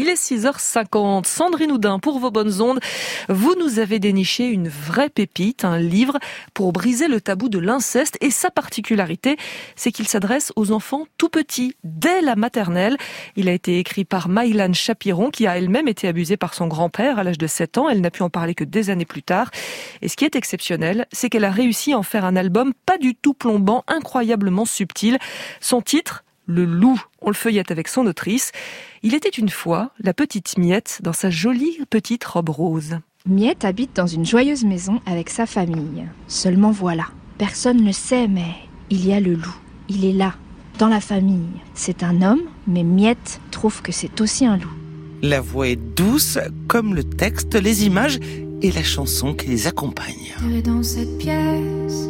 Il est 6h50. Sandrine Houdin, pour vos bonnes ondes, vous nous avez déniché une vraie pépite, un livre pour briser le tabou de l'inceste. Et sa particularité, c'est qu'il s'adresse aux enfants tout petits, dès la maternelle. Il a été écrit par Maïlan Chapiron, qui a elle-même été abusée par son grand-père à l'âge de 7 ans. Elle n'a pu en parler que des années plus tard. Et ce qui est exceptionnel, c'est qu'elle a réussi à en faire un album pas du tout plombant, incroyablement subtil. Son titre, Le Loup. On le feuillette avec son autrice. Il était une fois la petite Miette dans sa jolie petite robe rose. Miette habite dans une joyeuse maison avec sa famille. Seulement voilà, personne ne sait, mais il y a le loup. Il est là, dans la famille. C'est un homme, mais Miette trouve que c'est aussi un loup. La voix est douce, comme le texte, les images et la chanson qui les accompagne. T'es dans cette pièce,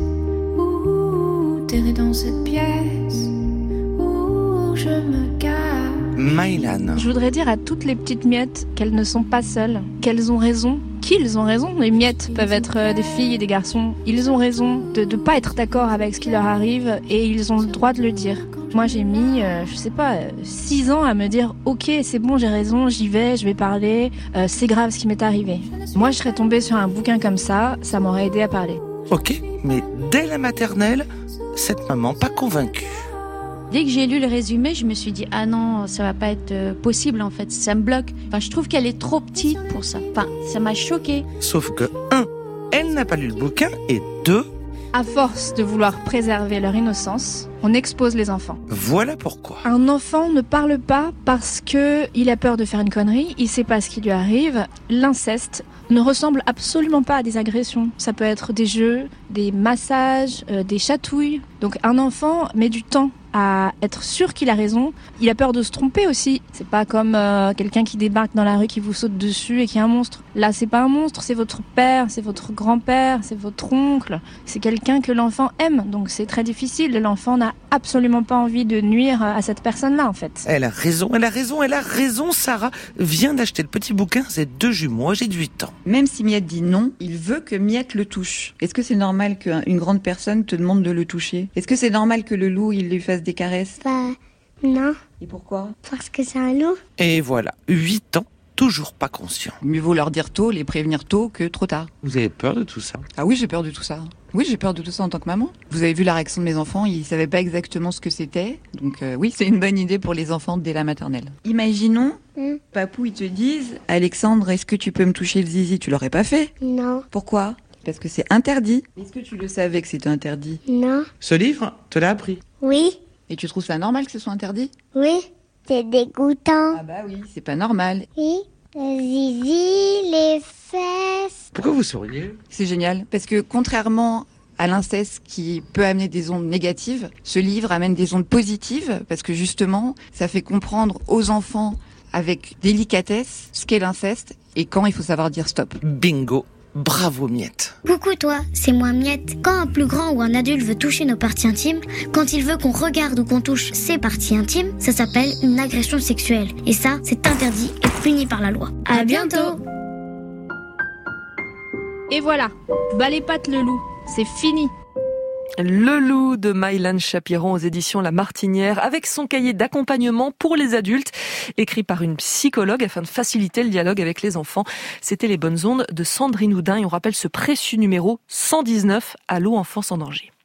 ouh, t'es dans cette pièce, ouh, je me gare. Maïlan. Je voudrais dire à toutes les petites miettes qu'elles ne sont pas seules, qu'elles ont raison, qu'ils ont raison. Les miettes peuvent être des filles et des garçons. Ils ont raison de ne pas être d'accord avec ce qui leur arrive et ils ont le droit de le dire. Moi, j'ai mis, 6 ans à me dire « Ok, c'est bon, j'ai raison, j'y vais, je vais parler, c'est grave ce qui m'est arrivé. » Moi, je serais tombée sur un bouquin comme ça m'aurait aidé à parler. Ok, mais dès la maternelle, cette maman pas convaincue. Dès que j'ai lu le résumé, je me suis dit « Ah non, ça va pas être possible en fait, ça me bloque. » Enfin, je trouve qu'elle est trop petite pour ça. Enfin, ça m'a choquée. Sauf que 1, elle n'a pas lu le bouquin et 2, À force de vouloir préserver leur innocence, on expose les enfants. voilà pourquoi. Un enfant ne parle pas parce qu'il a peur de faire une connerie, il sait pas ce qui lui arrive. L'inceste ne ressemble absolument pas à des agressions. Ça peut être des jeux, des massages, des chatouilles. Donc un enfant met du temps à être sûr qu'il a raison. Il a peur de se tromper aussi. C'est pas comme quelqu'un qui débarque dans la rue, qui vous saute dessus et qui est un monstre. Là, c'est pas un monstre, c'est votre père, c'est votre grand-père, c'est votre oncle. C'est quelqu'un que l'enfant aime. Donc c'est très difficile. L'enfant n'a absolument pas envie de nuire à cette personne-là, en fait. Elle a raison, Sarah vient d'acheter le petit bouquin, c'est 2 jumeaux, j'ai 8 ans. Même si Miette dit non, il veut que Miette le touche. Est-ce que c'est normal qu'une grande personne te demande de le toucher ? Est-ce que c'est normal que le loup, il lui fasse des caresses ? Bah, non, Et pourquoi ? parce que c'est un loup. Et voilà, 8 ans, toujours pas conscient. Mieux vaut leur dire tôt, les prévenir tôt que trop tard. Vous avez peur de tout ça ? Ah oui, j'ai peur de tout ça. Oui, j'ai peur de tout ça en tant que maman. Vous avez vu la réaction de mes enfants, ils savaient pas exactement ce que c'était. Donc oui, c'est une bonne idée pour les enfants dès la maternelle. Imaginons, papou, ils te disent « Alexandre, est-ce que tu peux me toucher le zizi ?» Tu l'aurais pas fait ? Non, Pourquoi ? Parce que c'est interdit. Est-ce que tu le savais que c'était interdit ? non, Ce livre, te l'a appris. oui, Et tu trouves ça normal que ce soit interdit ? oui, c'est dégoûtant. Ah bah oui, c'est pas normal. Oui, le zizi, les fesses. Pourquoi vous souriez ? C'est génial, parce que contrairement à l'inceste qui peut amener des ondes négatives, ce livre amène des ondes positives, parce que justement, ça fait comprendre aux enfants avec délicatesse ce qu'est l'inceste et quand il faut savoir dire stop. Bingo, bravo Miette. Coucou toi, c'est moi Miette. Quand un plus grand ou un adulte veut toucher nos parties intimes, quand il veut qu'on regarde ou qu'on touche ses parties intimes, ça s'appelle une agression sexuelle. Et ça, c'est interdit et puni par la loi. À bientôt. Et voilà, bas les pattes le loup, c'est fini. Le Loup de Maïlan Chapiron aux éditions La Martinière, avec son cahier d'accompagnement pour les adultes, écrit par une psychologue afin de faciliter le dialogue avec les enfants. C'était Les Bonnes Ondes de Sandrine Houdin et on rappelle ce précieux numéro 119, Allô enfance en danger.